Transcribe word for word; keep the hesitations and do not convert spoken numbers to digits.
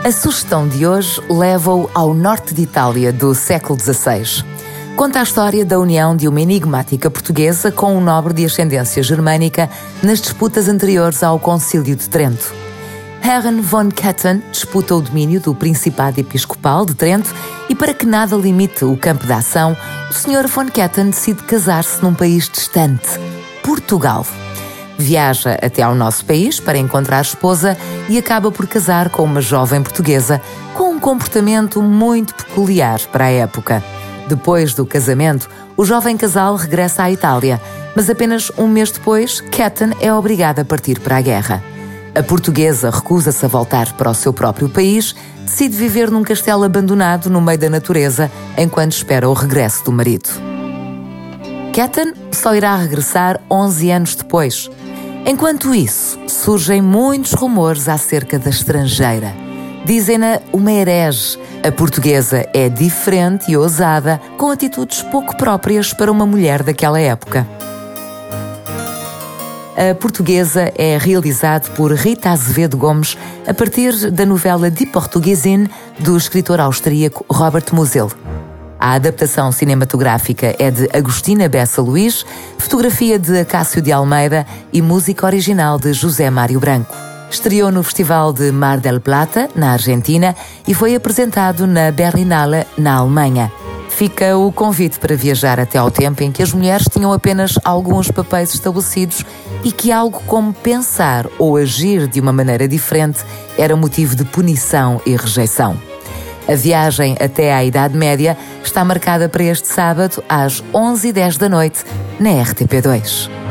A sugestão de hoje leva-o ao norte de Itália do século dezasseis. Conta a história da união de uma enigmática portuguesa com um nobre de ascendência germânica nas disputas anteriores ao Concílio de Trento. Herren von Ketten disputa o domínio do Principado Episcopal de Trento e, para que nada limite o campo de ação, o senhor von Ketten decide casar-se num país distante, Portugal. Viaja até ao nosso país para encontrar a esposa e acaba por casar com uma jovem portuguesa com um comportamento muito peculiar para a época. Depois do casamento, o jovem casal regressa à Itália, mas apenas um mês depois, Ketten é obrigada a partir para a guerra. A portuguesa recusa-se a voltar para o seu próprio país, decide viver num castelo abandonado no meio da natureza, enquanto espera o regresso do marido. Ketten só irá regressar onze anos depois. Enquanto isso, surgem muitos rumores acerca da estrangeira. Dizem-na uma herege. A portuguesa é diferente e ousada, com atitudes pouco próprias para uma mulher daquela época. A Portuguesa é realizado por Rita Azevedo Gomes a partir da novela Die Portugiesin do escritor austríaco Robert Musil. A adaptação cinematográfica é de Agostina Bessa Luís, fotografia de Acácio de Almeida e música original de José Mário Branco. Estreou no Festival de Mar del Plata, na Argentina, e foi apresentado na Berlinale, na Alemanha. Fica o convite para viajar até ao tempo em que as mulheres tinham apenas alguns papéis estabelecidos e que algo como pensar ou agir de uma maneira diferente era motivo de punição e rejeição. A viagem até à Idade Média está marcada para este sábado às onze e dez da noite na R T P dois.